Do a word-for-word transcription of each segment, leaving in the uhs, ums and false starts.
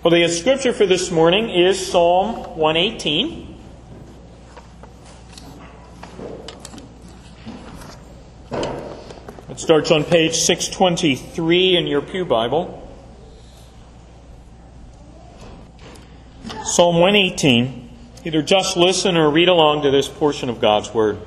Well, the scripture for this morning is Psalm one eighteen. It starts on page six twenty-three in your pew Bible. Psalm one eighteen. Either just listen or read along to this portion of God's Word.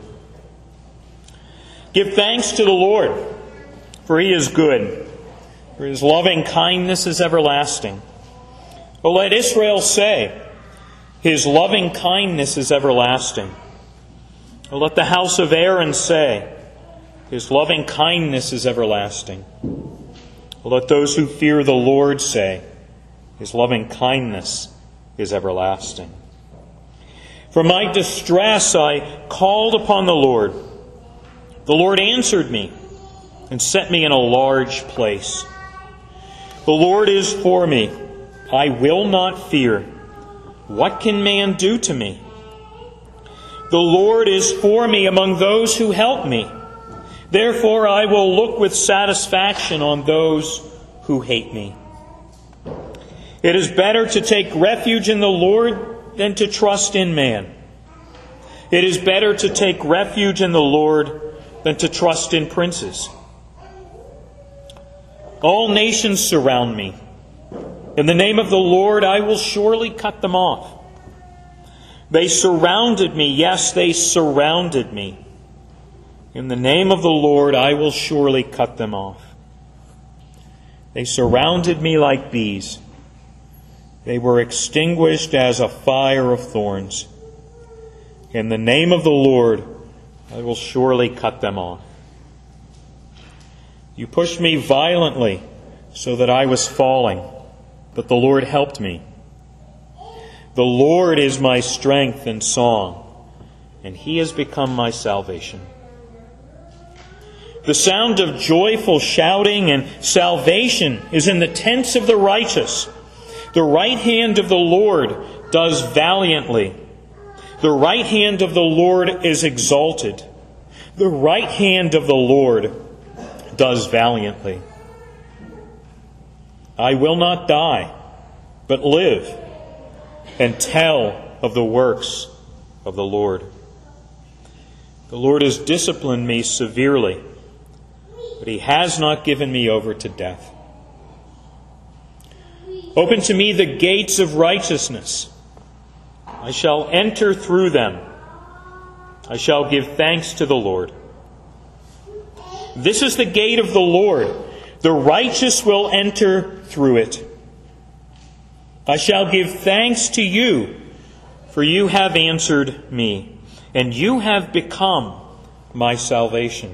Give thanks to the Lord, for He is good, for His loving kindness is everlasting. Oh, let Israel say, His loving kindness is everlasting. Oh, let the house of Aaron say, His loving kindness is everlasting. Oh, let those who fear the Lord say, His loving kindness is everlasting. For my distress I called upon the Lord. The Lord answered me and set me in a large place. The Lord is for me. I will not fear. What can man do to me? The Lord is for me among those who help me. Therefore I will look with satisfaction on those who hate me. It is better to take refuge in the Lord than to trust in man. It is better to take refuge in the Lord than to trust in princes. All nations surround me. In the name of the Lord, I will surely cut them off. They surrounded me. Yes, they surrounded me. In the name of the Lord, I will surely cut them off. They surrounded me like bees. They were extinguished as a fire of thorns. In the name of the Lord, I will surely cut them off. You pushed me violently so that I was falling, but the Lord helped me. The Lord is my strength and song, and He has become my salvation. The sound of joyful shouting and salvation is in the tents of the righteous. The right hand of the Lord does valiantly. The right hand of the Lord is exalted. The right hand of the Lord does valiantly. I will not die, but live and tell of the works of the Lord. The Lord has disciplined me severely, but He has not given me over to death. Open to me the gates of righteousness. I shall enter through them. I shall give thanks to the Lord. This is the gate of the Lord. The righteous will enter through it. I shall give thanks to you, for you have answered me, and you have become my salvation.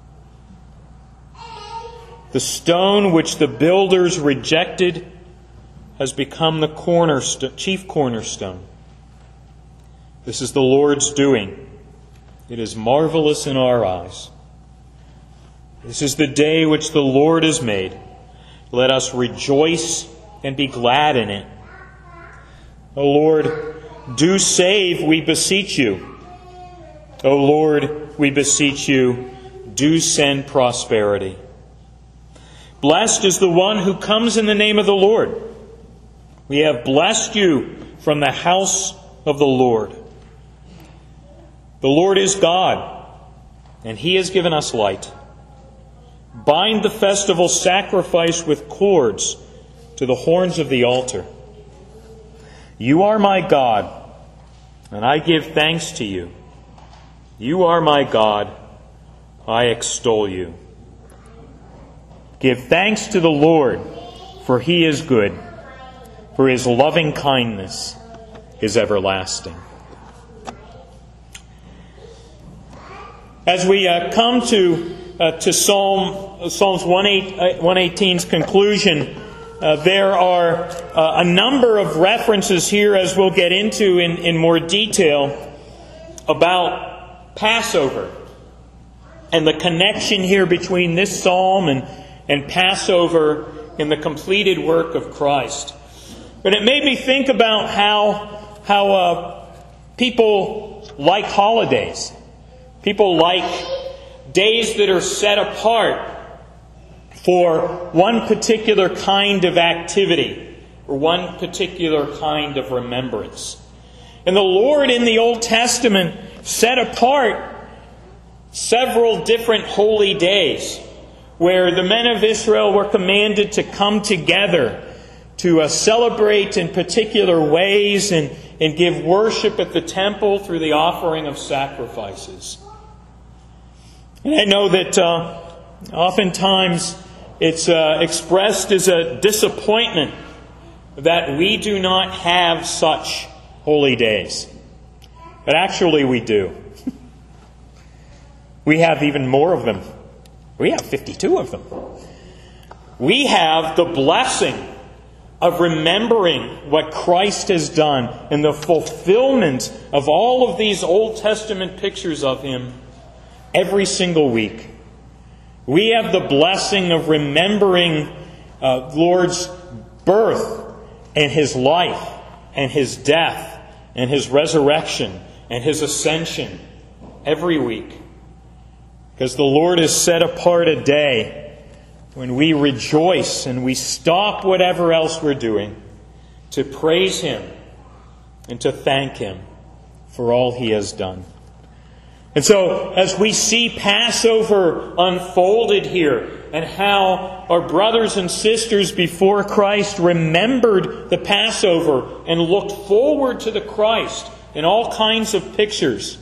The stone which the builders rejected has become the cornerstone, chief cornerstone. This is the Lord's doing. It is marvelous in our eyes. This is the day which the Lord has made. Let us rejoice and be glad in it. O Lord, do save, we beseech you. O Lord, we beseech you, do send prosperity. Blessed is the one who comes in the name of the Lord. We have blessed you from the house of the Lord. The Lord is God, and He has given us light. Bind the festival sacrifice with cords to the horns of the altar. You are my God, and I give thanks to you. You are my God, I extol you. Give thanks to the Lord, for He is good, for His loving kindness is everlasting. As we uh, come to uh, to Psalm uh, Psalms one eighteen's conclusion, uh, there are uh, a number of references here, as we'll get into in, in more detail, about Passover and the connection here between this psalm and, and Passover in the completed work of Christ. But it made me think about how how uh, people like holidays. People like days that are set apart for one particular kind of activity or one particular kind of remembrance. And the Lord in the Old Testament set apart several different holy days where the men of Israel were commanded to come together to uh, celebrate in particular ways and, and give worship at the temple through the offering of sacrifices. And I know that uh, oftentimes it's uh, expressed as a disappointment that we do not have such holy days. But actually we do. We have even more of them. We have fifty-two of them. We have the blessing of remembering what Christ has done and the fulfillment of all of these Old Testament pictures of Him every single week. We have the blessing of remembering uh, Lord's birth and His life and His death and His resurrection and His ascension every week. Because the Lord has set apart a day when we rejoice and we stop whatever else we're doing to praise Him and to thank Him for all He has done. And so, as we see Passover unfolded here, and how our brothers and sisters before Christ remembered the Passover and looked forward to the Christ in all kinds of pictures,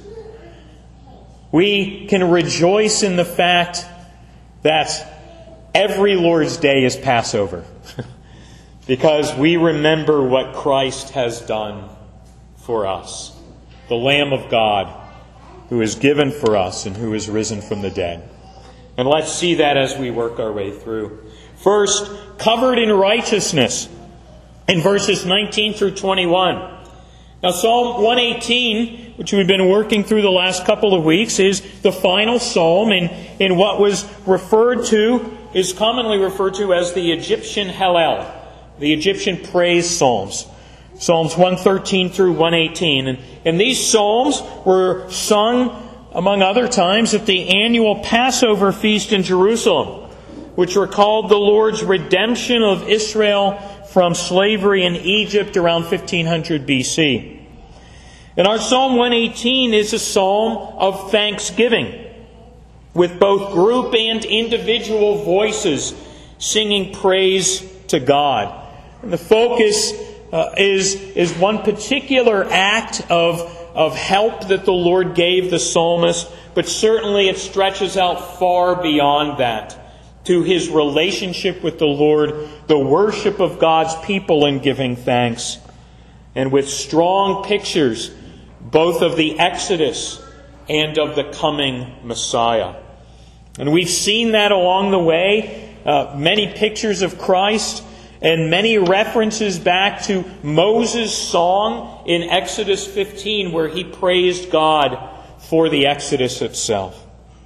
we can rejoice in the fact that every Lord's Day is Passover. Because we remember what Christ has done for us. The Lamb of God who is given for us and who is risen from the dead. And let's see that as we work our way through. First, covered in righteousness in verses nineteen through twenty-one. Now, Psalm one eighteen, which we've been working through the last couple of weeks, is the final psalm in, in what was referred to, is commonly referred to as the Egyptian Hallel, the Egyptian praise psalms. Psalms one thirteen through one eighteen. And, and these psalms were sung, among other times, at the annual Passover feast in Jerusalem, which recalled the Lord's redemption of Israel from slavery in Egypt around fifteen hundred B C. And our Psalm one eighteen is a psalm of thanksgiving, with both group and individual voices singing praise to God. And the focus uh, is, is one particular act of, of help that the Lord gave the psalmist, but certainly it stretches out far beyond that to his relationship with the Lord, the worship of God's people in giving thanks, and with strong pictures both of the Exodus and of the coming Messiah. And we've seen that along the way, uh, many pictures of Christ and many references back to Moses' song in Exodus fifteen, where he praised God for the Exodus itself.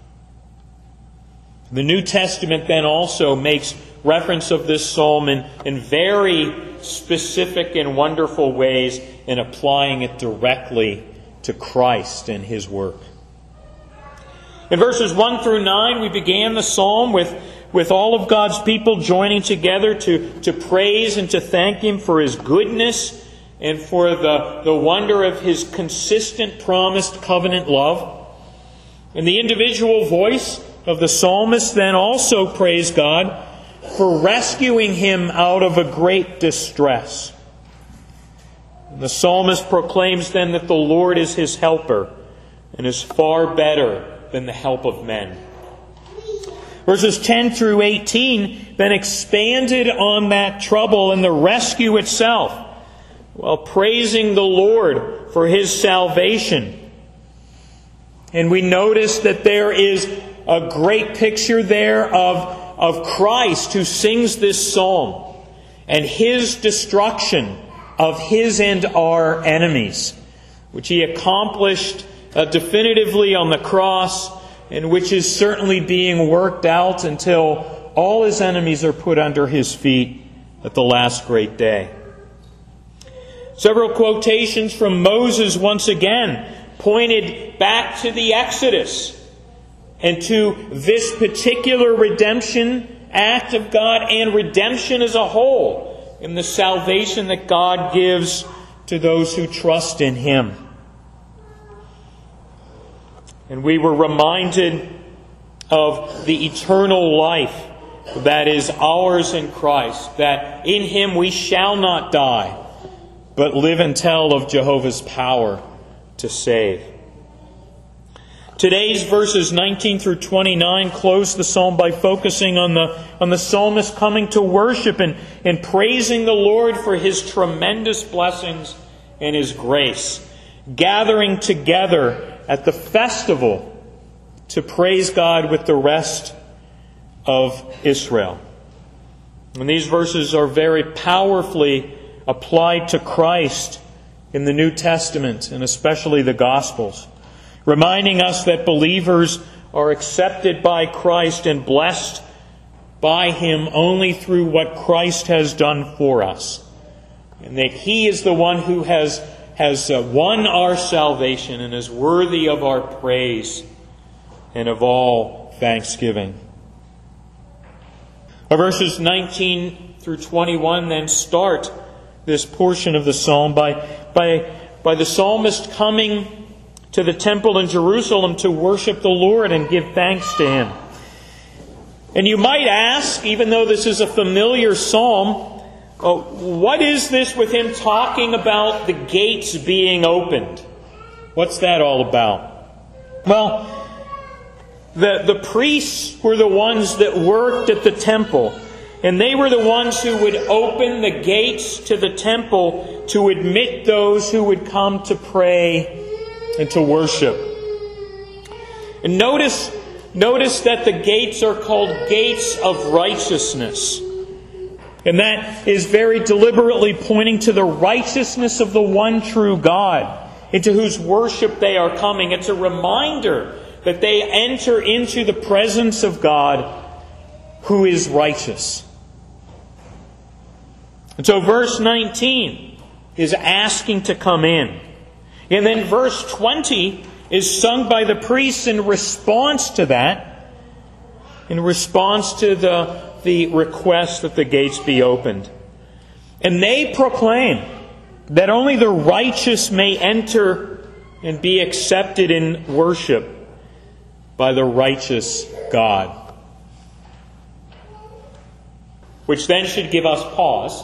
The New Testament then also makes reference of this psalm in, in very specific and wonderful ways in applying it directly to Christ and His work. In verses one through nine, we began the psalm with, with all of God's people joining together to, to praise and to thank Him for His goodness and for the, the wonder of His consistent promised covenant love. And the individual voice of the psalmist then also praised God for rescuing him out of a great distress. And the psalmist proclaims then that the Lord is his helper and is far better than the help of men. Verses ten through eighteen then expanded on that trouble and the rescue itself, while praising the Lord for His salvation. And we notice that there is a great picture there of, of Christ who sings this psalm and His destruction of His and our enemies, which He accomplished uh, definitively on the cross, and which is certainly being worked out until all His enemies are put under His feet at the last great day. Several quotations from Moses once again pointed back to the Exodus and to this particular redemption act of God and redemption as a whole in the salvation that God gives to those who trust in Him. And we were reminded of the eternal life that is ours in Christ, that in Him we shall not die, but live and tell of Jehovah's power to save. Today's verses nineteen through twenty-nine close the psalm by focusing on the, on the psalmist coming to worship and, and praising the Lord for His tremendous blessings and His grace, gathering together at the festival to praise God with the rest of Israel. And these verses are very powerfully applied to Christ in the New Testament, and especially the Gospels, reminding us that believers are accepted by Christ and blessed by Him only through what Christ has done for us, and that He is the one who has, has uh, won our salvation and is worthy of our praise and of all thanksgiving. Our verses nineteen through twenty-one then start this portion of the psalm by, by, by the psalmist coming to the temple in Jerusalem to worship the Lord and give thanks to Him. And you might ask, even though this is a familiar psalm, oh, what is this with him talking about the gates being opened? What's that all about? Well, the, the priests were the ones that worked at the temple. And they were the ones who would open the gates to the temple to admit those who would come to pray and to worship. And notice, notice that the gates are called gates of righteousness. And that is very deliberately pointing to the righteousness of the one true God, into whose worship they are coming. It's a reminder that they enter into the presence of God who is righteous. And so verse nineteen is asking to come in. And then verse twenty is sung by the priests in response to that, in response to the, the request that the gates be opened. And they proclaim that only the righteous may enter and be accepted in worship by the righteous God. Which then should give us pause.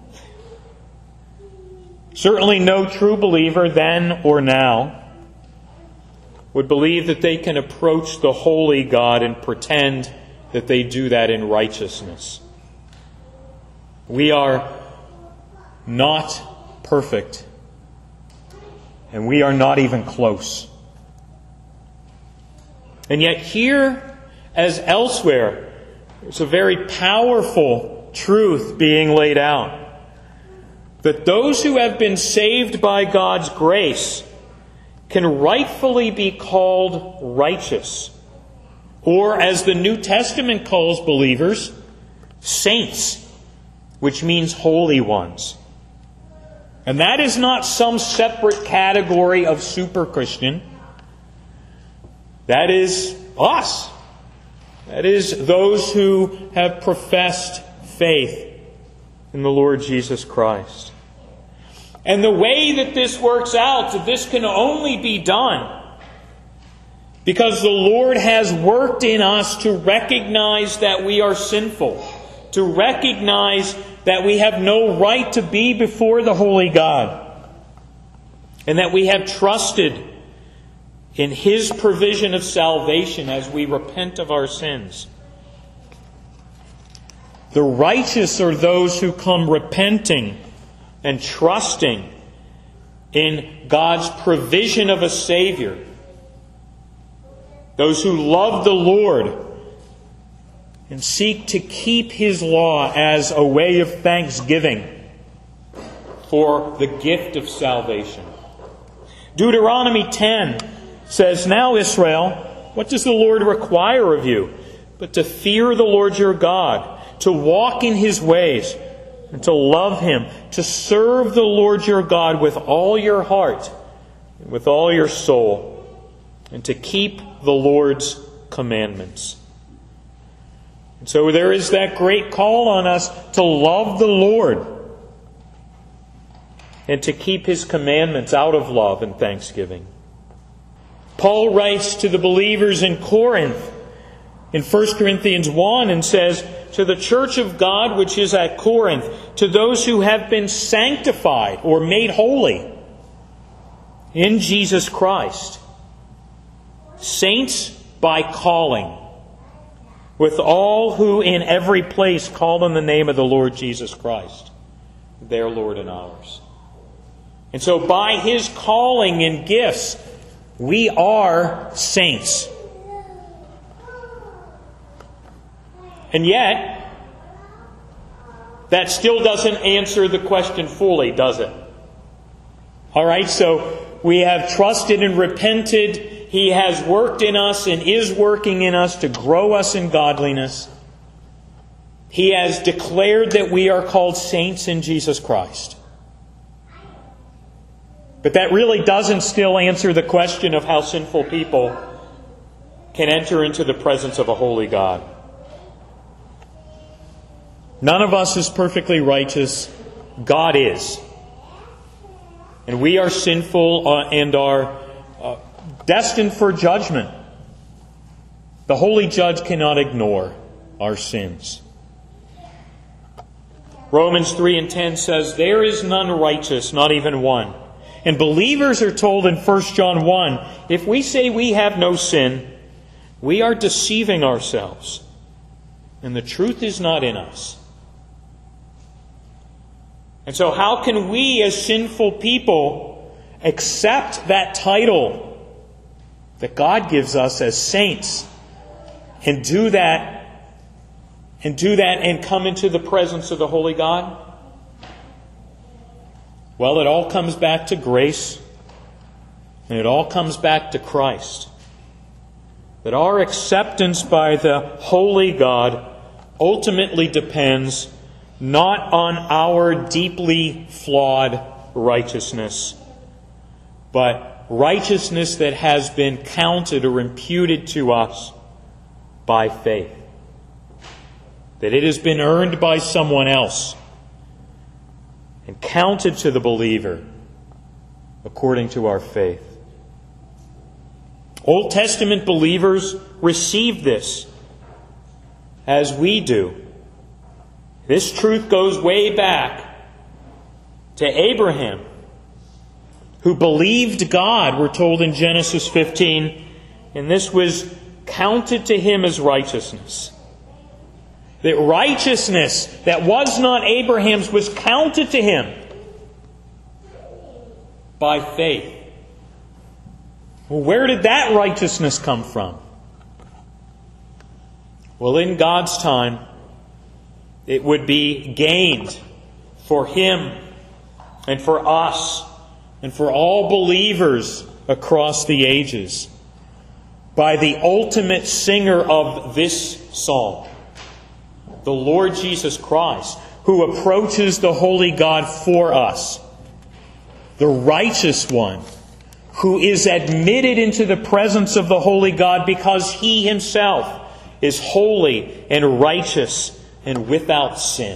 Certainly no true believer then or now would believe that they can approach the holy God and pretend that they do that in righteousness. We are not perfect, and we are not even close. And yet here, as elsewhere, there's a very powerful truth being laid out. That those who have been saved by God's grace can rightfully be called righteous. Or, as the New Testament calls believers, saints, which means holy ones. And that is not some separate category of super Christian. That is us. That is those who have professed faith in the Lord Jesus Christ. And the way that this works out, that this can only be done because the Lord has worked in us to recognize that we are sinful, to recognize that we have no right to be before the holy God, and that we have trusted in His provision of salvation as we repent of our sins. The righteous are those who come repenting and trusting in God's provision of a Savior. Those who love the Lord and seek to keep His law as a way of thanksgiving for the gift of salvation. Deuteronomy ten says, "Now, Israel, what does the Lord require of you but to fear the Lord your God, to walk in His ways, and to love Him, to serve the Lord your God with all your heart, and with all your soul, and to keep the Lord's commandments." And so there is that great call on us to love the Lord and to keep His commandments out of love and thanksgiving. Paul writes to the believers in Corinth in First Corinthians one and says, "To the church of God which is at Corinth, to those who have been sanctified or made holy in Jesus Christ, saints by calling, with all who in every place call on the name of the Lord Jesus Christ, their Lord and ours." And so by His calling and gifts, we are saints. And yet, that still doesn't answer the question fully, does it? All right, so we have trusted and repented. He has worked in us and is working in us to grow us in godliness. He has declared that we are called saints in Jesus Christ. But that really doesn't still answer the question of how sinful people can enter into the presence of a holy God. None of us is perfectly righteous. God is. And we are sinful uh, and are uh, destined for judgment. The holy judge cannot ignore our sins. Romans three and ten says, "There is none righteous, not even one." And believers are told in First John one, if we say we have no sin, we are deceiving ourselves, and the truth is not in us. And so how can we as sinful people accept that title that God gives us as saints and do that and do that and come into the presence of the holy God? Well, it all comes back to grace, and it all comes back to Christ. That our acceptance by the holy God ultimately depends not on our deeply flawed righteousness, but righteousness that has been counted or imputed to us by faith. That it has been earned by someone else and counted to the believer according to our faith. Old Testament believers received this as we do. This truth goes way back to Abraham, who believed God, we're told in Genesis fifteen, and this was counted to him as righteousness. That righteousness that was not Abraham's was counted to him by faith. Well, where did that righteousness come from? Well, in God's time, it would be gained for him and for us and for all believers across the ages by the ultimate singer of this psalm, the Lord Jesus Christ, who approaches the holy God for us, the righteous one, who is admitted into the presence of the holy God because He Himself is holy and righteous and without sin.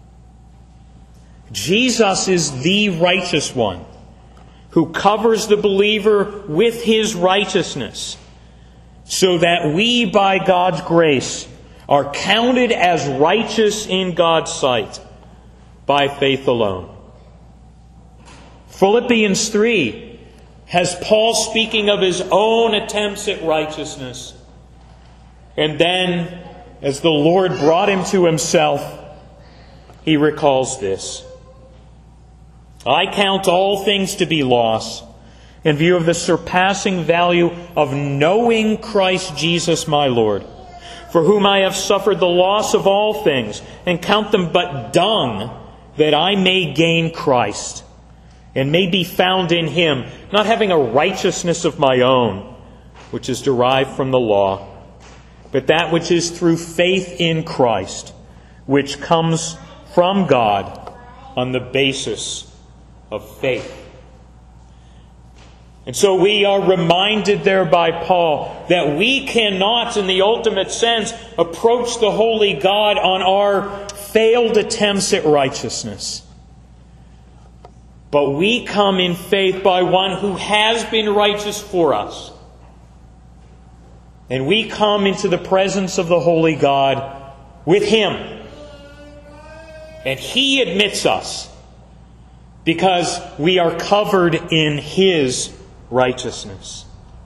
Jesus is the righteous one who covers the believer with His righteousness, so that we, by God's grace, are counted as righteous in God's sight by faith alone. Philippians three has Paul speaking of his own attempts at righteousness. And then, as the Lord brought him to Himself, he recalls this. "I count all things to be loss in view of the surpassing value of knowing Christ Jesus my Lord, for whom I have suffered the loss of all things, and count them but dung, that I may gain Christ, and may be found in Him, not having a righteousness of my own, which is derived from the law, but that which is through faith in Christ, which comes from God on the basis of faith." And so we are reminded there by Paul that we cannot, in the ultimate sense, approach the holy God on our failed attempts at righteousness. But we come in faith by one who has been righteous for us. And we come into the presence of the holy God with Him. And He admits us because we are covered in His righteousness.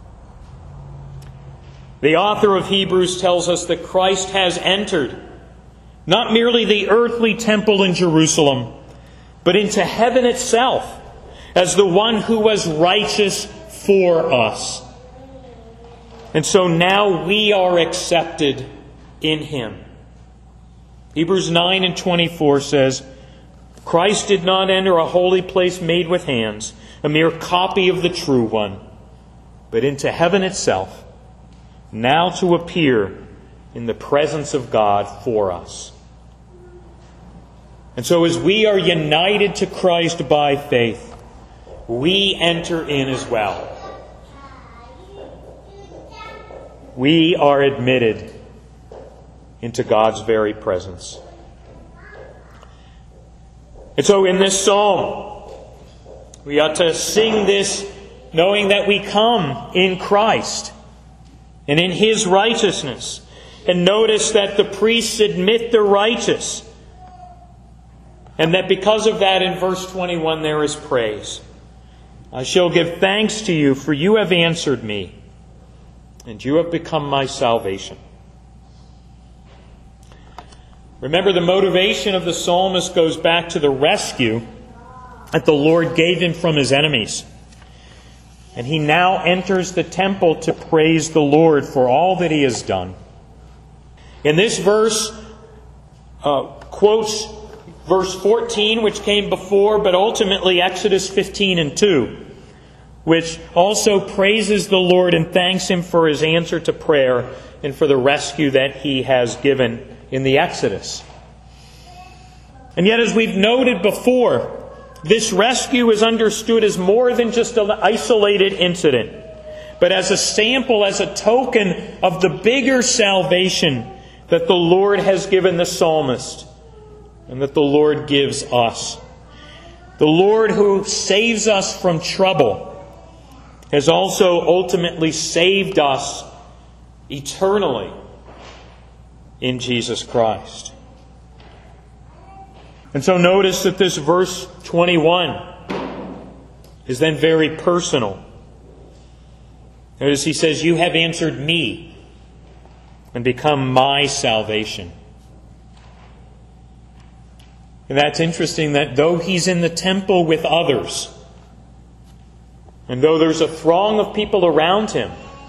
The author of Hebrews tells us that Christ has entered not merely the earthly temple in Jerusalem, but into heaven itself as the one who was righteous for us. And so now we are accepted in Him. Hebrews nine and twenty-four says, Christ did not enter a holy place made with hands, a mere copy of the true one, but into heaven itself, now to appear in the presence of God for us. And so as we are united to Christ by faith, we enter in as well. We are admitted into God's very presence. And so in this psalm, we ought to sing this knowing that we come in Christ and in His righteousness. And notice that the priests admit the righteous. And that because of that, in verse twenty-one, there is praise. I shall give thanks to you, for you have answered me, and you have become my salvation. Remember, the motivation of the psalmist goes back to the rescue that the Lord gave him from his enemies. And he now enters the temple to praise the Lord for all that He has done. In this verse, uh, quotes verse fourteen, which came before, but ultimately Exodus fifteen and two, which also praises the Lord and thanks Him for His answer to prayer and for the rescue that He has given in the Exodus. And yet, as we've noted before, this rescue is understood as more than just an isolated incident, but as a sample, as a token of the bigger salvation that the Lord has given the psalmist and that the Lord gives us. The Lord who saves us from trouble has also ultimately saved us eternally in Jesus Christ. And so notice that this verse twenty-one is then very personal. Notice he says, you have answered me and become my salvation. And that's interesting that though he's in the temple with others, and though there's a throng of people around him,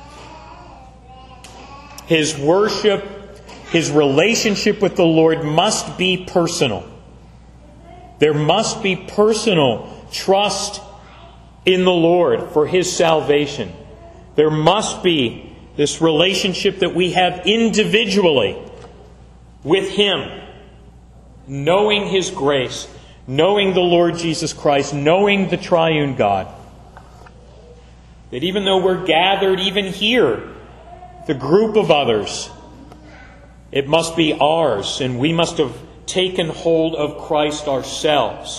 his worship, his relationship with the Lord must be personal. There must be personal trust in the Lord for His salvation. There must be this relationship that we have individually with Him, knowing His grace, knowing the Lord Jesus Christ, knowing the triune God. That even though we're gathered even here, the group of others, it must be ours, and we must have taken hold of Christ ourselves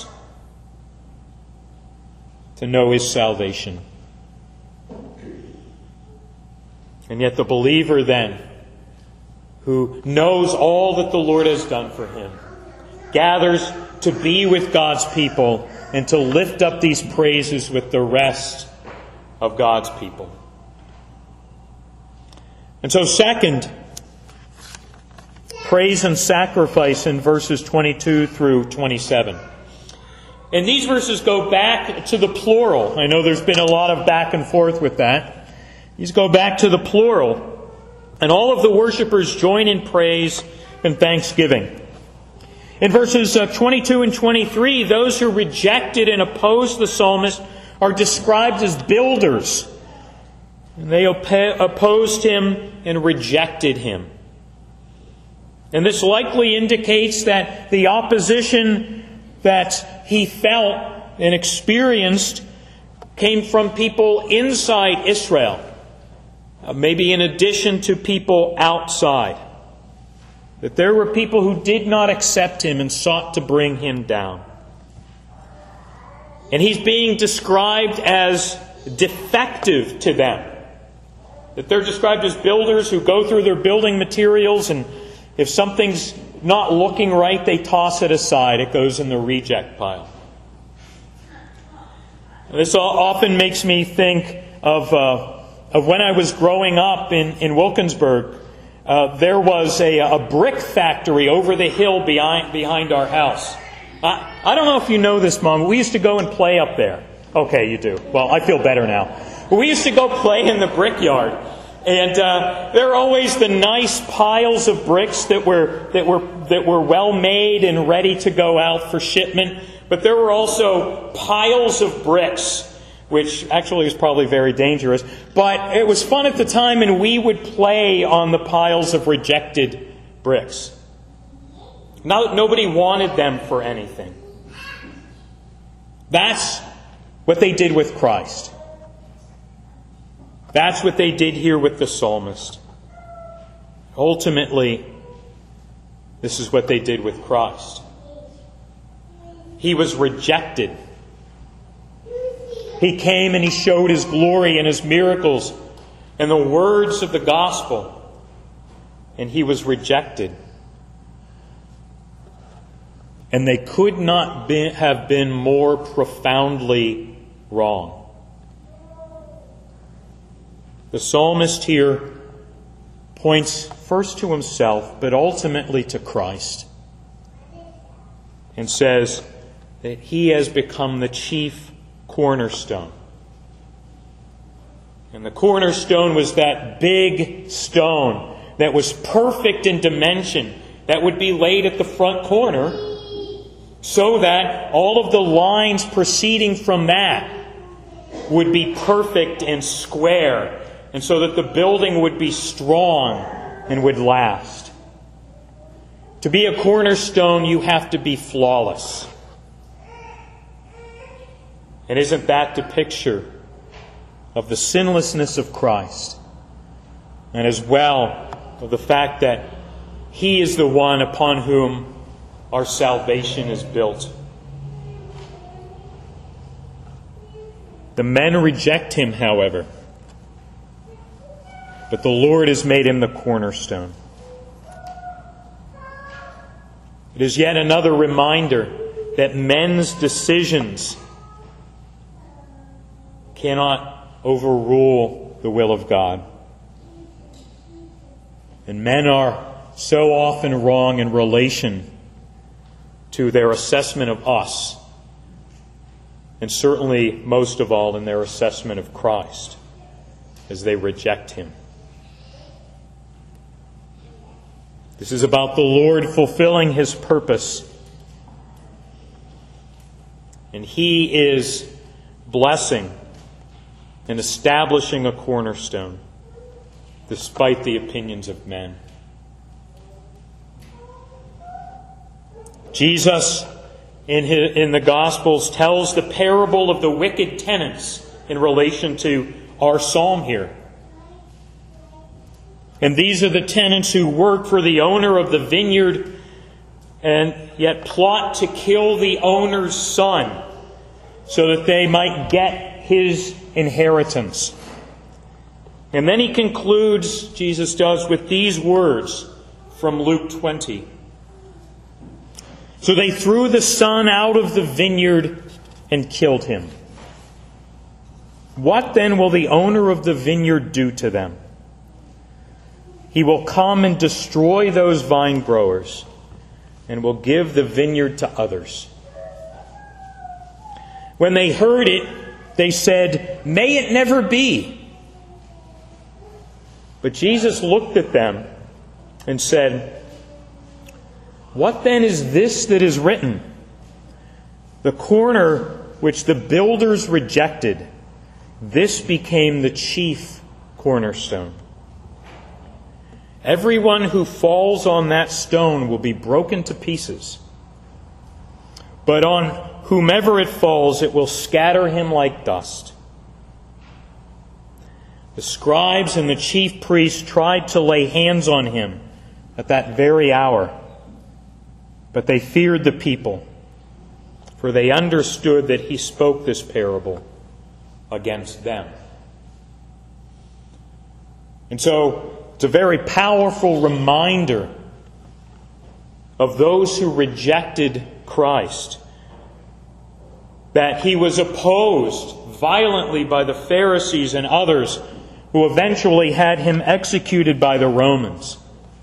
to know His salvation. And yet the believer then, who knows all that the Lord has done for him, gathers to be with God's people and to lift up these praises with the rest of God's people. And so second, praise and sacrifice in verses twenty-two through twenty-seven. And these verses go back to the plural. I know there's been a lot of back and forth with that. These go back to the plural. And all of the worshipers join in praise and thanksgiving. In verses twenty-two and twenty-three, those who rejected and opposed the psalmist are described as builders. And they op- opposed him and rejected him. And this likely indicates that the opposition that he felt and experienced came from people inside Israel, uh, maybe in addition to people outside. That there were people who did not accept him and sought to bring him down. And he's being described as defective to them. That they're described as builders who go through their building materials, and if something's not looking right, they toss it aside. It goes in the reject pile. This often makes me think of uh, of when I was growing up in, in Wilkinsburg. Uh, there was a, a brick factory over the hill behind, behind our house. I, I don't know if you know this, Mom, but we used to go and play up there. Okay, you do. Well, I feel better now. But we used to go play in the brickyard. And uh, there were always the nice piles of bricks that were that were that were well made and ready to go out for shipment. But there were also piles of bricks, which actually is probably very dangerous. But it was fun at the time, and we would play on the piles of rejected bricks. No, nobody wanted them for anything. That's what they did with Christ. That's what they did here with the psalmist. Ultimately, this is what they did with Christ. He was rejected. He came and he showed his glory and his miracles and the words of the gospel. And he was rejected. And they could not be, have been more profoundly wrong. The psalmist here points first to himself, but ultimately to Christ, and says that he has become the chief cornerstone. And the cornerstone was that big stone that was perfect in dimension, that would be laid at the front corner, so that all of the lines proceeding from that would be perfect and square, and so that the building would be strong and would last. To be a cornerstone, you have to be flawless. And isn't that the picture of the sinlessness of Christ? And as well of the fact that He is the one upon whom our salvation is built. The men reject Him, however. But the Lord has made Him the cornerstone. It is yet another reminder that men's decisions cannot overrule the will of God. And men are so often wrong in relation to their assessment of us, and certainly most of all in their assessment of Christ, as they reject Him. This is about the Lord fulfilling His purpose. And He is blessing and establishing a cornerstone despite the opinions of men. Jesus, in, his, in the Gospels, tells the parable of the wicked tenants in relation to our psalm here. And these are the tenants who work for the owner of the vineyard and yet plot to kill the owner's son so that they might get his inheritance. And then he concludes, Jesus does, with these words from Luke twenty. So they threw the son out of the vineyard and killed him. What then will the owner of the vineyard do to them? He will come and destroy those vine growers and will give the vineyard to others. When they heard it, they said, "May it never be." But Jesus looked at them and said, "What then is this that is written? The corner which the builders rejected, this became the chief cornerstone. Everyone who falls on that stone will be broken to pieces. But on whomever it falls, it will scatter him like dust." The scribes and the chief priests tried to lay hands on him at that very hour, but they feared the people, for for they understood that he spoke this parable against them. And so, it's a very powerful reminder of those who rejected Christ, that he was opposed violently by the Pharisees and others who eventually had him executed by the Romans.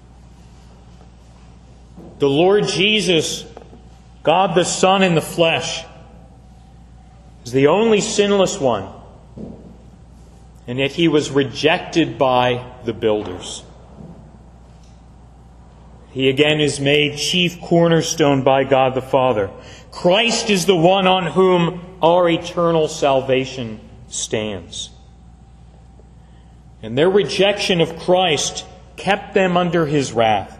The Lord Jesus, God the Son in the flesh, is the only sinless one, and yet he was rejected by the builders. He again is made chief cornerstone by God the Father. Christ is the one on whom our eternal salvation stands. And their rejection of Christ kept them under his wrath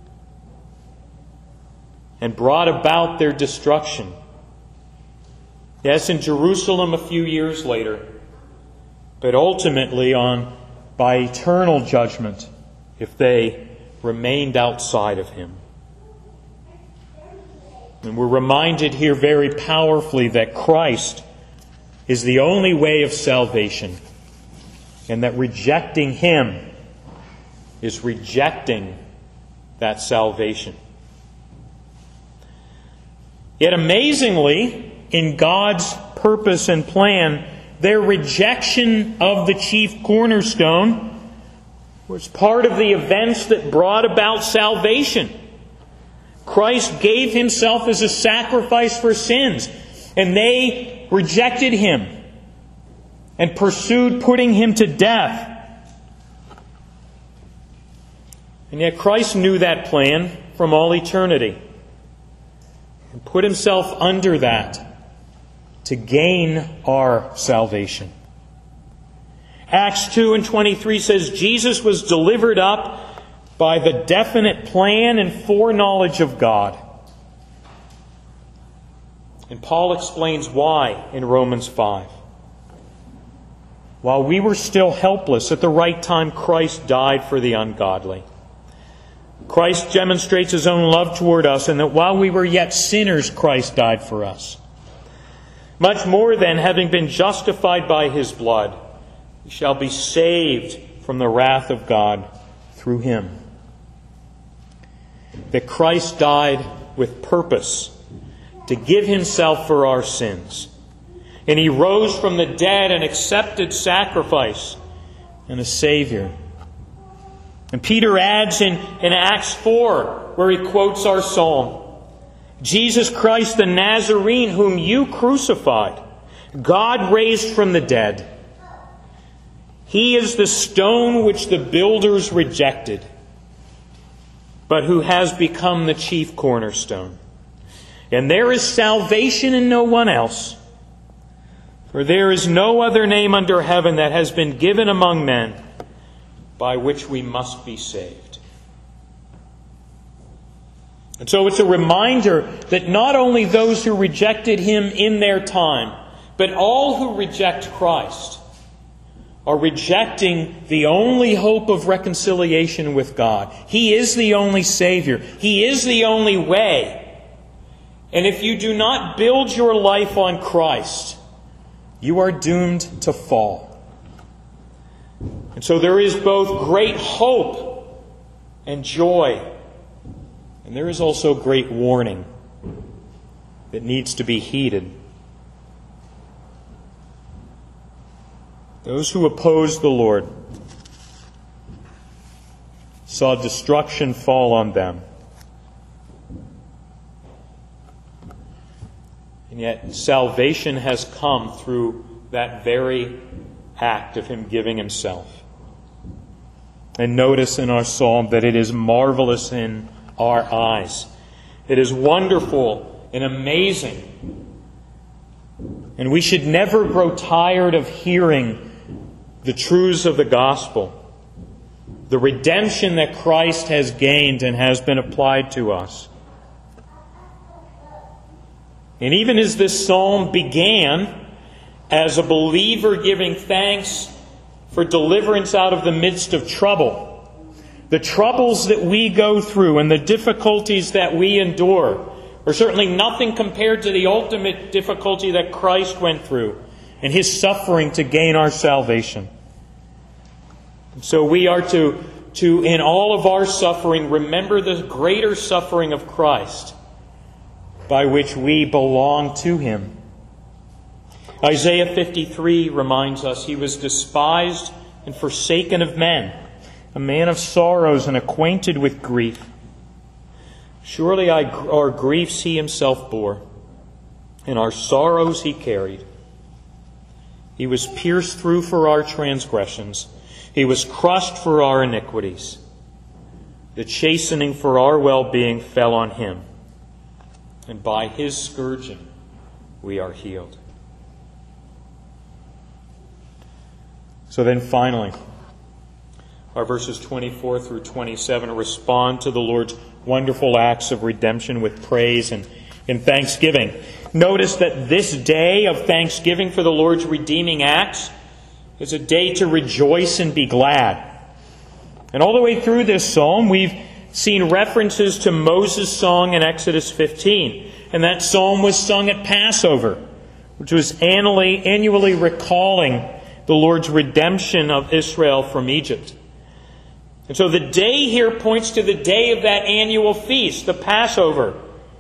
and brought about their destruction. Yes, in Jerusalem a few years later, but ultimately on by eternal judgment if they remained outside of him. And we're reminded here very powerfully that Christ is the only way of salvation, and that rejecting him is rejecting that salvation. Yet amazingly, in God's purpose and plan, their rejection of the chief cornerstone was part of the events that brought about salvation. Christ gave himself as a sacrifice for sins, and they rejected him and pursued putting him to death. And yet Christ knew that plan from all eternity and put himself under that to gain our salvation. Acts two and twenty-three says Jesus was delivered up by the definite plan and foreknowledge of God. And Paul explains why in Romans five. While we were still helpless, at the right time Christ died for the ungodly. Christ demonstrates his own love toward us, and that while we were yet sinners, Christ died for us. Much more then, having been justified by his blood, we shall be saved from the wrath of God through him. That Christ died with purpose to give himself for our sins. And he rose from the dead, an accepted sacrifice and a Savior. And Peter adds in, in Acts four, where he quotes our psalm, Jesus Christ the Nazarene, whom you crucified, God raised from the dead. He is the stone which the builders rejected, but who has become the chief cornerstone. And there is salvation in no one else, for there is no other name under heaven that has been given among men by which we must be saved. And so it's a reminder that not only those who rejected him in their time, but all who reject Christ are rejecting the only hope of reconciliation with God. He is the only Savior. He is the only way. And if you do not build your life on Christ, you are doomed to fall. And so there is both great hope and joy. And there is also great warning that needs to be heeded. Those who opposed the Lord saw destruction fall on them. And yet salvation has come through that very act of him giving himself. And notice in our psalm that it is marvelous in our eyes. It is wonderful and amazing. And we should never grow tired of hearing the truths of the gospel, the redemption that Christ has gained and has been applied to us. And even as this psalm began as a believer giving thanks for deliverance out of the midst of trouble, the troubles that we go through and the difficulties that we endure or certainly nothing compared to the ultimate difficulty that Christ went through and His suffering to gain our salvation. So we are to, to, in all of our suffering, remember the greater suffering of Christ, by which we belong to Him. Isaiah fifty-three reminds us, He was despised and forsaken of men, a man of sorrows and acquainted with grief. Surely our griefs He Himself bore, and our sorrows He carried. He was pierced through for our transgressions. He was crushed for our iniquities. The chastening for our well-being fell on Him, and by His scourging we are healed. So then finally, our verses twenty-four through twenty-seven respond to the Lord's wonderful acts of redemption with praise and, and thanksgiving. Notice that this day of thanksgiving for the Lord's redeeming acts is a day to rejoice and be glad. And all the way through this psalm, we've seen references to Moses' song in Exodus fifteen. And that psalm was sung at Passover, which was annually, annually recalling the Lord's redemption of Israel from Egypt. And so the day here points to the day of that annual feast, the Passover.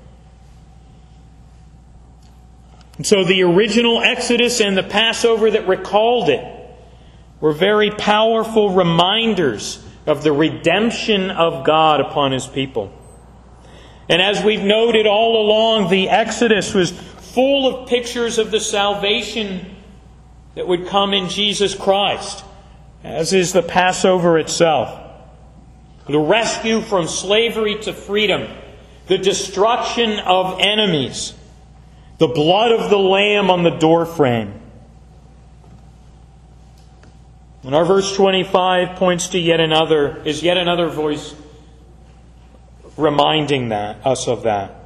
And so the original Exodus and the Passover that recalled it were very powerful reminders of the redemption of God upon His people. And as we've noted all along, the Exodus was full of pictures of the salvation that would come in Jesus Christ, as is the Passover itself. The rescue from slavery to freedom, the destruction of enemies, the blood of the Lamb on the doorframe. And our verse twenty-five points to yet another, is yet another voice reminding that, us of that.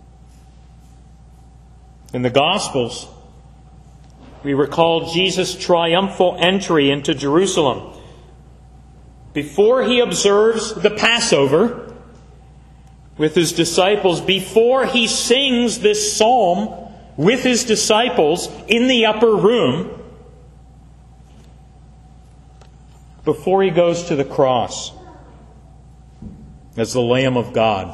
In the Gospels, we recall Jesus' triumphal entry into Jerusalem. Before He observes the Passover with His disciples, before He sings this psalm with His disciples in the upper room, before He goes to the cross as the Lamb of God.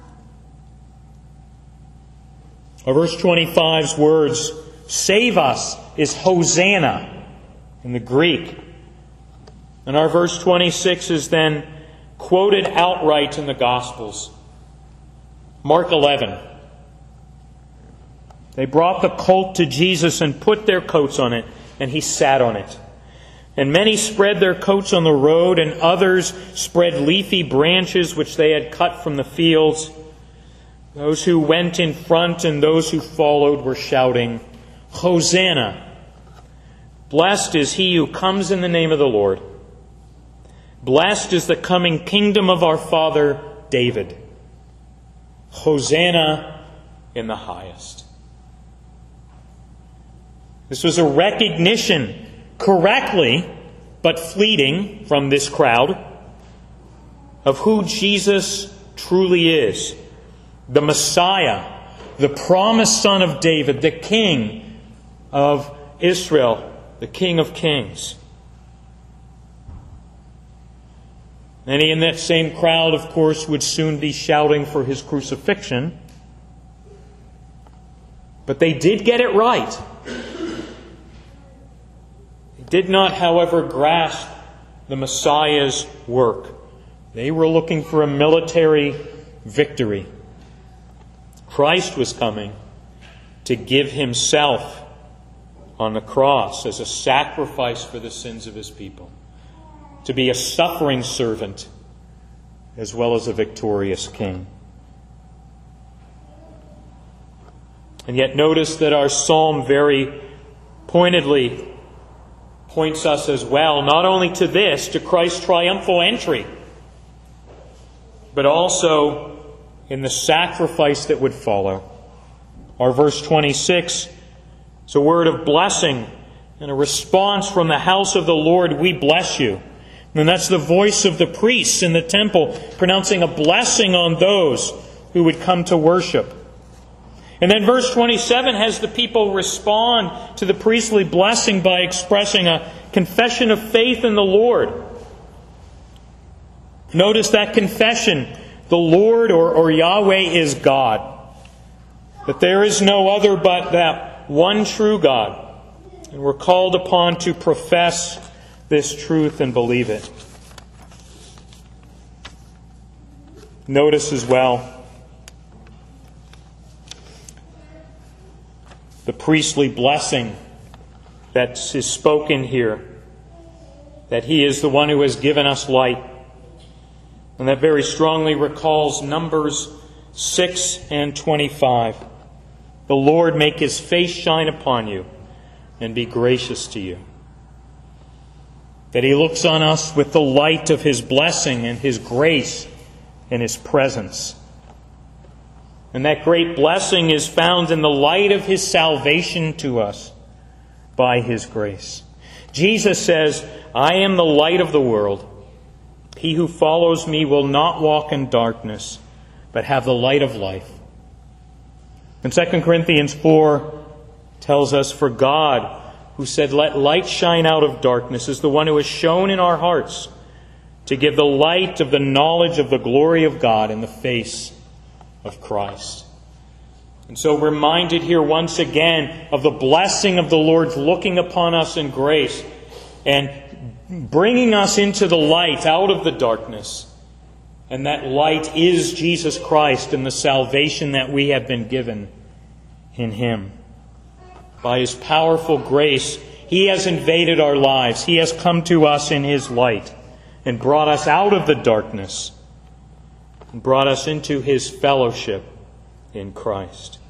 Our verse twenty-five's words, "Save us," is Hosanna in the Greek. And our verse twenty-six is then quoted outright in the Gospels. Mark eleven. They brought the colt to Jesus and put their coats on it, and He sat on it. And many spread their coats on the road, and others spread leafy branches which they had cut from the fields. Those who went in front and those who followed were shouting, "Hosanna! Blessed is He who comes in the name of the Lord. Blessed is the coming kingdom of our father David. Hosanna in the highest." This was a recognition, correctly but fleeting from this crowd, of who Jesus truly is. The Messiah, the promised Son of David, the King of Israel, the King of Kings. Many in that same crowd, of course, would soon be shouting for His crucifixion. But they did get it right. They did not, however, grasp the Messiah's work. They were looking for a military victory. Christ was coming to give Himself on the cross as a sacrifice for the sins of His people, to be a suffering servant as well as a victorious king. And yet notice that our psalm very pointedly points us as well, not only to this, to Christ's triumphal entry, but also in the sacrifice that would follow. Our verse twenty-six is a word of blessing and a response from the house of the Lord, "We bless you." And that's the voice of the priests in the temple pronouncing a blessing on those who would come to worship. And then verse twenty-seven has the people respond to the priestly blessing by expressing a confession of faith in the Lord. Notice that confession. The Lord or, or Yahweh is God. That there is no other but that one true God. And we're called upon to profess this truth and believe it. Notice as well the priestly blessing that is spoken here. That He is the one who has given us light. And that very strongly recalls Numbers six and twenty-five. The Lord make His face shine upon you and be gracious to you. That He looks on us with the light of His blessing and His grace and His presence. And that great blessing is found in the light of His salvation to us by His grace. Jesus says, I am the light of the world. He who follows me will not walk in darkness, but have the light of life. And Second Corinthians four tells us, for God, who said, let light shine out of darkness, is the one who has shone in our hearts to give the light of the knowledge of the glory of God in the face of Christ. And so reminded here once again of the blessing of the Lord's looking upon us in grace and bringing us into the light out of the darkness. And that light is Jesus Christ and the salvation that we have been given in Him. By His powerful grace, He has invaded our lives. He has come to us in His light and brought us out of the darkness and brought us into His fellowship in Christ.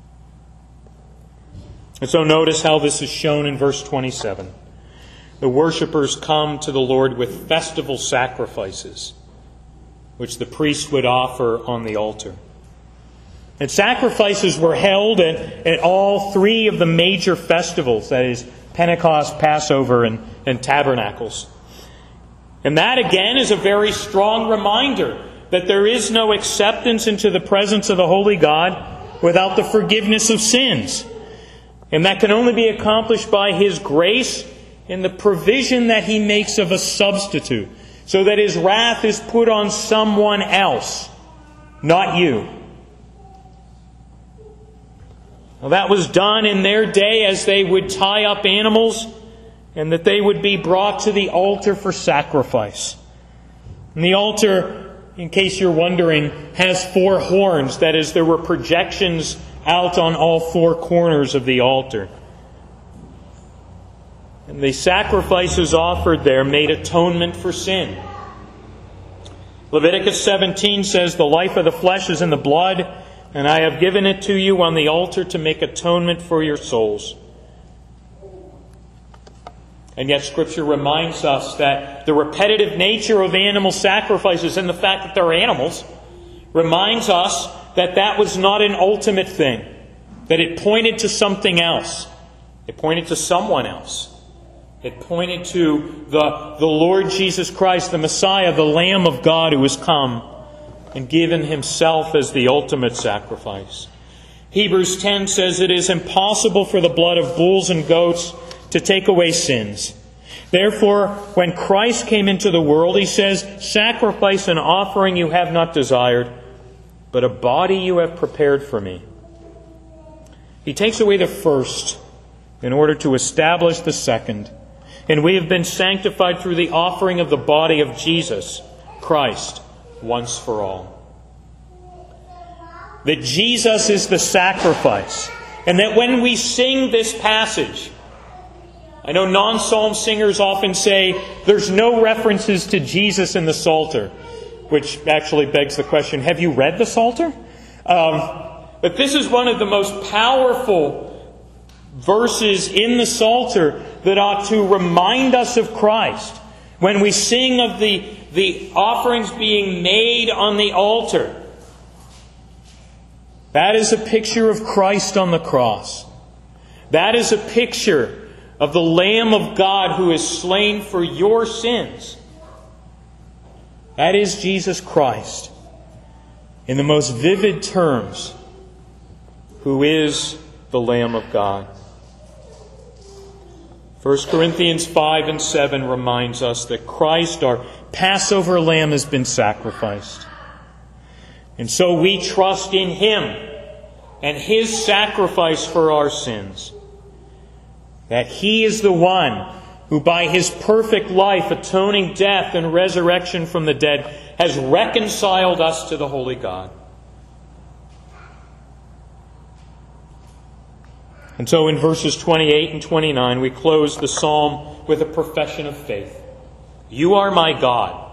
And so notice how this is shown in verse twenty-seven. The worshippers come to the Lord with festival sacrifices, which the priest would offer on the altar. And sacrifices were held at, at all three of the major festivals, that is, Pentecost, Passover, and, and Tabernacles. And that, again, is a very strong reminder that there is no acceptance into the presence of the Holy God without the forgiveness of sins. And that can only be accomplished by His grace and the provision that He makes of a substitute, so that His wrath is put on someone else, not you. Well, that was done in their day as they would tie up animals and that they would be brought to the altar for sacrifice. And the altar, in case you're wondering, has four horns. That is, there were projections out on all four corners of the altar. And the sacrifices offered there made atonement for sin. Leviticus seventeen says, the life of the flesh is in the blood, and I have given it to you on the altar to make atonement for your souls. And yet Scripture reminds us that the repetitive nature of animal sacrifices and the fact that they're animals reminds us that that was not an ultimate thing. That it pointed to something else. It pointed to someone else. It pointed to the, the Lord Jesus Christ, the Messiah, the Lamb of God who has come and given Himself as the ultimate sacrifice. Hebrews ten says it is impossible for the blood of bulls and goats to take away sins. Therefore, when Christ came into the world, He says, sacrifice and offering you have not desired, but a body you have prepared for me. He takes away the first in order to establish the second. And we have been sanctified through the offering of the body of Jesus Christ once for all. That Jesus is the sacrifice. And that when we sing this passage, I know non-psalm singers often say there's no references to Jesus in the Psalter, which actually begs the question, have you read the Psalter? Um, but this is one of the most powerful verses in the Psalter that ought to remind us of Christ. When we sing of the, the offerings being made on the altar, that is a picture of Christ on the cross. That is a picture of the Lamb of God who is slain for your sins. That is Jesus Christ, in the most vivid terms, who is the Lamb of God. First Corinthians five and seven reminds us that Christ, our Passover lamb, has been sacrificed. And so we trust in Him and His sacrifice for our sins. That He is the one who by His perfect life, atoning death and resurrection from the dead, has reconciled us to the holy God. And so in verses twenty-eight and twenty-nine, we close the psalm with a profession of faith. You are my God,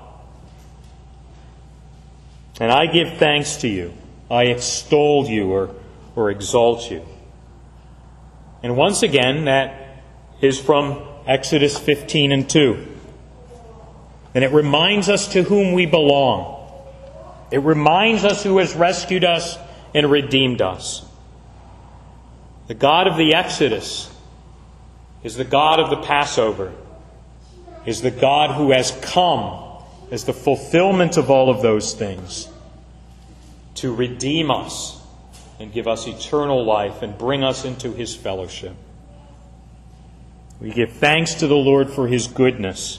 and I give thanks to you. I extol you or, or exalt you. And once again, that is from Exodus fifteen and two. And it reminds us to whom we belong. It reminds us who has rescued us and redeemed us. The God of the Exodus is the God of the Passover, is the God who has come as the fulfillment of all of those things to redeem us and give us eternal life and bring us into His fellowship. We give thanks to the Lord for His goodness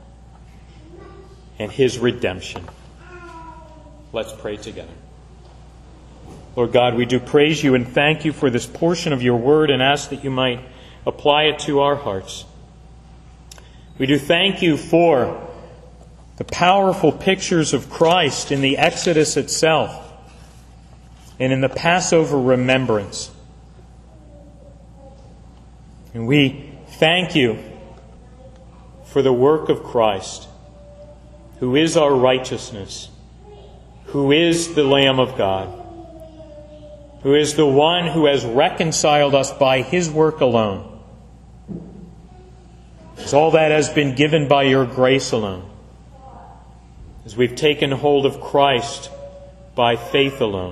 and His redemption. Let's pray together. Lord God, we do praise You and thank You for this portion of Your Word and ask that You might apply it to our hearts. We do thank You for the powerful pictures of Christ in the Exodus itself and in the Passover remembrance. And we thank You for the work of Christ, who is our righteousness, who is the Lamb of God, who is the one who has reconciled us by His work alone. As all that has been given by Your grace alone. As we've taken hold of Christ by faith alone.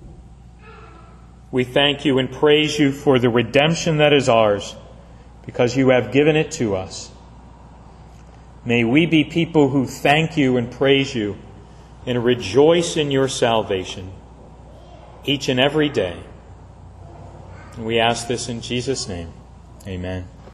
We thank You and praise You for the redemption that is ours, because You have given it to us. May we be people who thank You and praise You and rejoice in Your salvation each and every day. And we ask this in Jesus' name. Amen.